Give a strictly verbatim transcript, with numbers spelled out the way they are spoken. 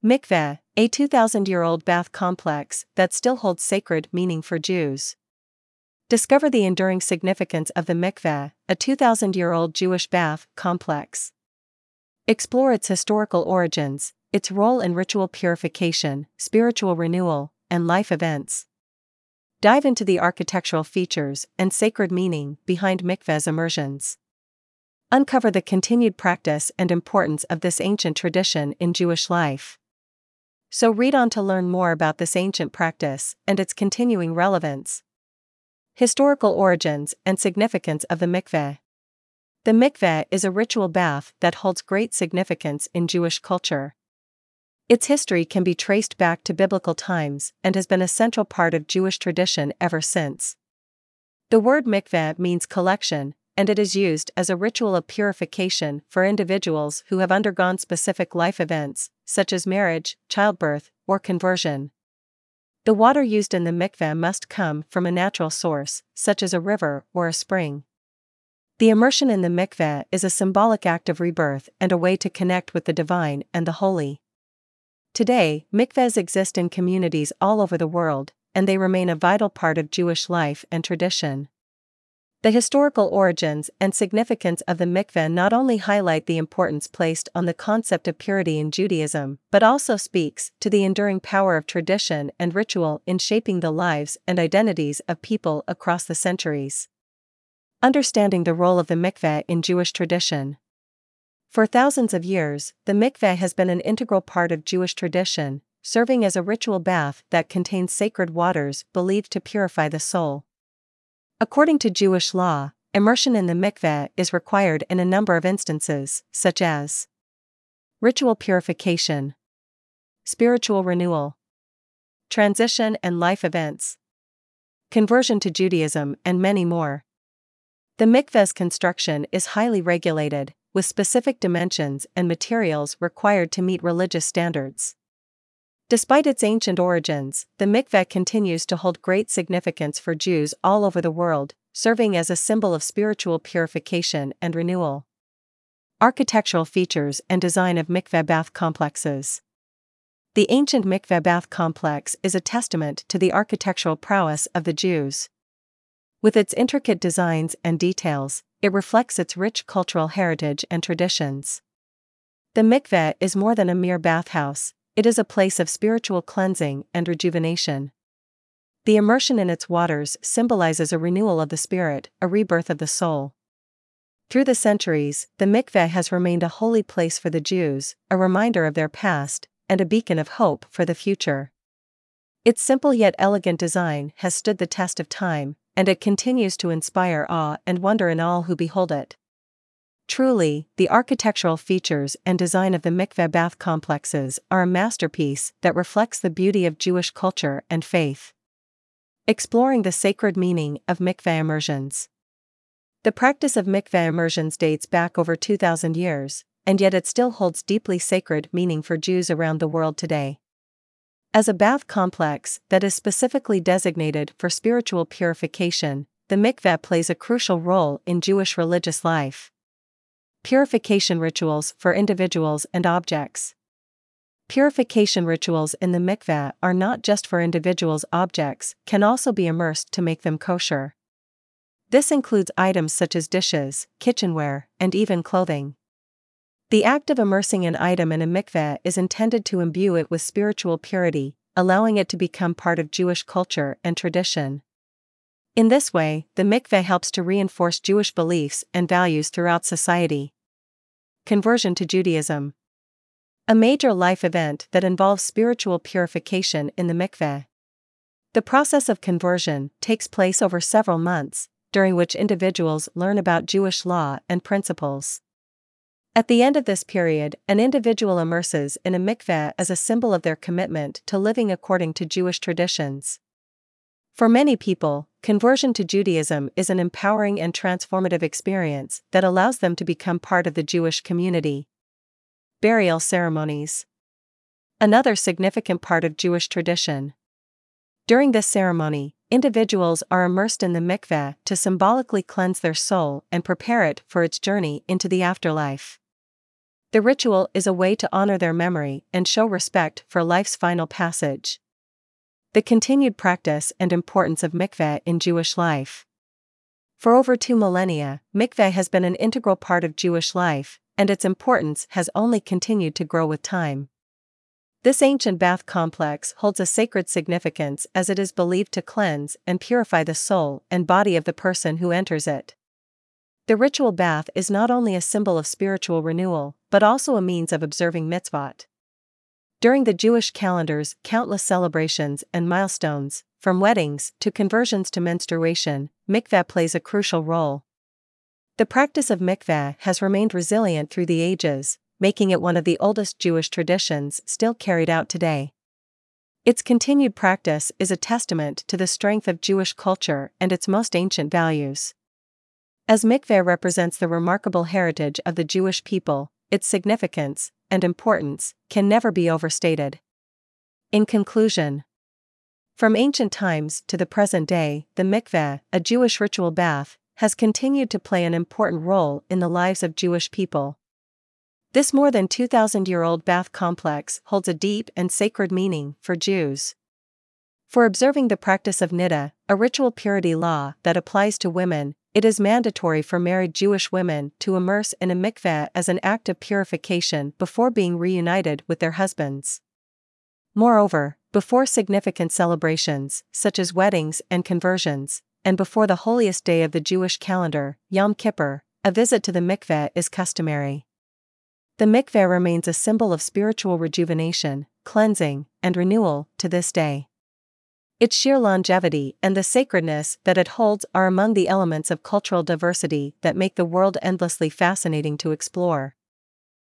Mikveh, a two thousand year old bath complex that still holds sacred meaning for Jews. Discover the enduring significance of the mikveh, a two thousand year old Jewish bath complex. Explore its historical origins, its role in ritual purification, spiritual renewal, and life events. Dive into the architectural features and sacred meaning behind mikveh's immersions. Uncover the continued practice and importance of this ancient tradition in Jewish life. So read on to learn more about this ancient practice and its continuing relevance. Historical origins and significance of the mikveh. The mikveh is a ritual bath that holds great significance in Jewish culture. Its history can be traced back to biblical times and has been a central part of Jewish tradition ever since. The word mikveh means collection, and it is used as a ritual of purification for individuals who have undergone specific life events, such as marriage, childbirth, or conversion. The water used in the mikveh must come from a natural source, such as a river or a spring. The immersion in the mikveh is a symbolic act of rebirth and a way to connect with the divine and the holy. Today, mikvehs exist in communities all over the world, and they remain a vital part of Jewish life and tradition. The historical origins and significance of the mikveh not only highlight the importance placed on the concept of purity in Judaism, but also speaks to the enduring power of tradition and ritual in shaping the lives and identities of people across the centuries. Understanding the role of the mikveh in Jewish tradition. For thousands of years, the mikveh has been an integral part of Jewish tradition, serving as a ritual bath that contains sacred waters believed to purify the soul. According to Jewish law, immersion in the mikveh is required in a number of instances, such as ritual purification, spiritual renewal, transition and life events, conversion to Judaism, and many more. The mikveh's construction is highly regulated, with specific dimensions and materials required to meet religious standards. Despite its ancient origins, the mikveh continues to hold great significance for Jews all over the world, serving as a symbol of spiritual purification and renewal. Architectural features and design of mikveh bath complexes. The ancient mikveh bath complex is a testament to the architectural prowess of the Jews. With its intricate designs and details, it reflects its rich cultural heritage and traditions. The mikveh is more than a mere bathhouse. It is a place of spiritual cleansing and rejuvenation. The immersion in its waters symbolizes a renewal of the spirit, a rebirth of the soul. Through the centuries, the mikveh has remained a holy place for the Jews, a reminder of their past, and a beacon of hope for the future. Its simple yet elegant design has stood the test of time, and it continues to inspire awe and wonder in all who behold it. Truly, the architectural features and design of the mikveh bath complexes are a masterpiece that reflects the beauty of Jewish culture and faith. Exploring the sacred meaning of mikveh immersions. The practice of mikveh immersions dates back over two thousand years, and yet it still holds deeply sacred meaning for Jews around the world today. As a bath complex that is specifically designated for spiritual purification, the mikveh plays a crucial role in Jewish religious life. Purification rituals for individuals and objects. Purification rituals in the mikveh are not just for individuals. Objects can also be immersed to make them kosher. This includes items such as dishes, kitchenware, and even clothing. The act of immersing an item in a mikveh is intended to imbue it with spiritual purity, allowing it to become part of Jewish culture and tradition. In this way, the mikveh helps to reinforce Jewish beliefs and values throughout society. Conversion to Judaism. A major life event that involves spiritual purification in the mikveh. The process of conversion takes place over several months, during which individuals learn about Jewish law and principles. At the end of this period, an individual immerses in a mikveh as a symbol of their commitment to living according to Jewish traditions. For many people, conversion to Judaism is an empowering and transformative experience that allows them to become part of the Jewish community. Burial ceremonies. Another significant part of Jewish tradition. During this ceremony, individuals are immersed in the mikveh to symbolically cleanse their soul and prepare it for its journey into the afterlife. The ritual is a way to honor their memory and show respect for life's final passage. The continued practice and importance of mikveh in Jewish life. For over two millennia, mikveh has been an integral part of Jewish life, and its importance has only continued to grow with time. This ancient bath complex holds a sacred significance as it is believed to cleanse and purify the soul and body of the person who enters it. The ritual bath is not only a symbol of spiritual renewal, but also a means of observing mitzvot. During the Jewish calendar's countless celebrations and milestones, from weddings to conversions to menstruation, mikveh plays a crucial role. The practice of mikveh has remained resilient through the ages, making it one of the oldest Jewish traditions still carried out today. Its continued practice is a testament to the strength of Jewish culture and its most ancient values. As mikveh represents the remarkable heritage of the Jewish people, its significance and importance can never be overstated. In conclusion, from ancient times to the present day, the mikveh, a Jewish ritual bath, has continued to play an important role in the lives of Jewish people. This more than two thousand year old bath complex holds a deep and sacred meaning for Jews. For observing the practice of niddah, a ritual purity law that applies to women, it is mandatory for married Jewish women to immerse in a mikveh as an act of purification before being reunited with their husbands. Moreover, before significant celebrations, such as weddings and conversions, and before the holiest day of the Jewish calendar, Yom Kippur, a visit to the mikveh is customary. The mikveh remains a symbol of spiritual rejuvenation, cleansing, and renewal to this day. Its sheer longevity and the sacredness that it holds are among the elements of cultural diversity that make the world endlessly fascinating to explore.